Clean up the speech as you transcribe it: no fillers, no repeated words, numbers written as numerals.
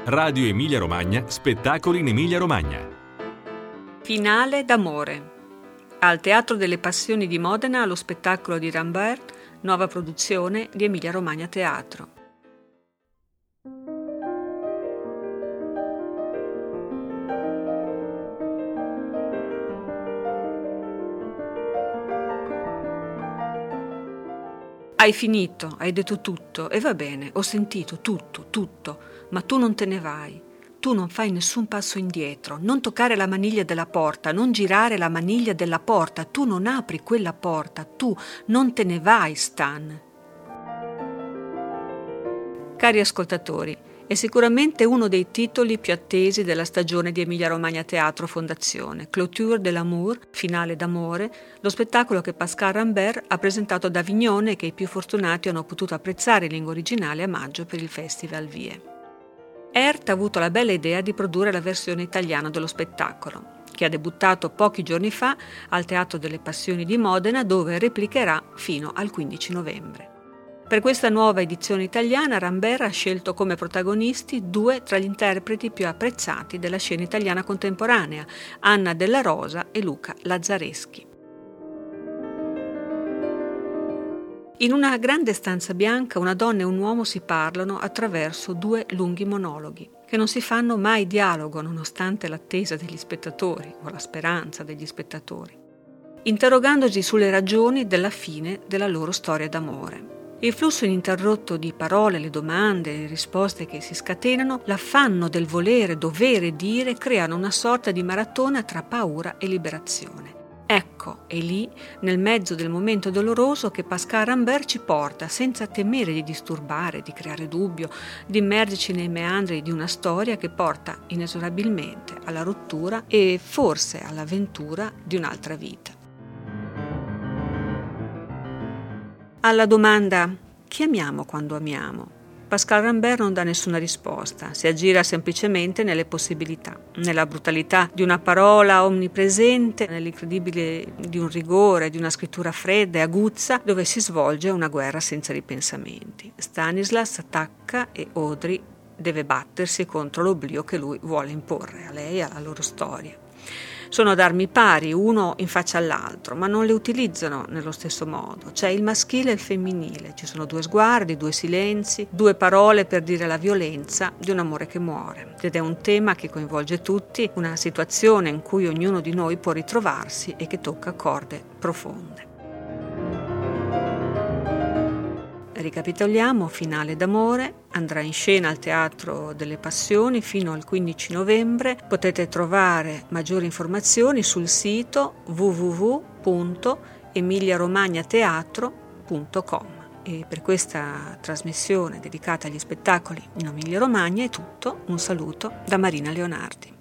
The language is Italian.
Radio Emilia Romagna, spettacoli in Emilia Romagna. Finale d'amore. Al Teatro delle Passioni di Modena lo spettacolo di Rambert, nuova produzione di Emilia Romagna Teatro. Hai finito, hai detto tutto e va bene, ho sentito tutto, ma tu non te ne vai. Tu non fai nessun passo indietro, non toccare la maniglia della porta, non girare la maniglia della porta, tu non apri quella porta, tu non te ne vai, Stan. Cari ascoltatori, è sicuramente uno dei titoli più attesi della stagione di Emilia Romagna Teatro Fondazione, Clôture de l'amour, finale d'amore, lo spettacolo che Pascal Rambert ha presentato ad Avignone e che i più fortunati hanno potuto apprezzare in lingua originale a maggio per il Festival Vie. Ert ha avuto la bella idea di produrre la versione italiana dello spettacolo, che ha debuttato pochi giorni fa al Teatro delle Passioni di Modena, dove replicherà fino al 15 novembre. Per questa nuova edizione italiana Rambert ha scelto come protagonisti due tra gli interpreti più apprezzati della scena italiana contemporanea, Anna Della Rosa e Luca Lazzareschi. In una grande stanza bianca una donna e un uomo si parlano attraverso due lunghi monologhi, che non si fanno mai dialogo nonostante l'attesa degli spettatori o la speranza degli spettatori, interrogandosi sulle ragioni della fine della loro storia d'amore. Il flusso ininterrotto di parole, le domande, le risposte che si scatenano, l'affanno del volere, dovere, dire, creano una sorta di maratona tra paura e liberazione. Ecco, è lì, nel mezzo del momento doloroso, che Pascal Rambert ci porta, senza temere di disturbare, di creare dubbio, di immergerci nei meandri di una storia che porta inesorabilmente alla rottura e forse all'avventura di un'altra vita. Alla domanda «Chi amiamo quando amiamo?» Pascal Rambert non dà nessuna risposta, si aggira semplicemente nelle possibilità, nella brutalità di una parola omnipresente, nell'incredibile di un rigore, di una scrittura fredda e aguzza, dove si svolge una guerra senza ripensamenti. Stanislas attacca e Audrey deve battersi contro l'oblio che lui vuole imporre a lei e alla loro storia. Sono ad armi pari, uno in faccia all'altro, ma non le utilizzano nello stesso modo. C'è il maschile e il femminile, ci sono due sguardi, due silenzi, due parole per dire la violenza di un amore che muore. Ed è un tema che coinvolge tutti, una situazione in cui ognuno di noi può ritrovarsi e che tocca corde profonde. Ricapitoliamo, finale d'amore, andrà in scena al Teatro delle Passioni fino al 15 novembre. Potete trovare maggiori informazioni sul sito www.emiliaromagnateatro.com. E per questa trasmissione dedicata agli spettacoli in Emilia Romagna è tutto. Un saluto da Marina Leonardi.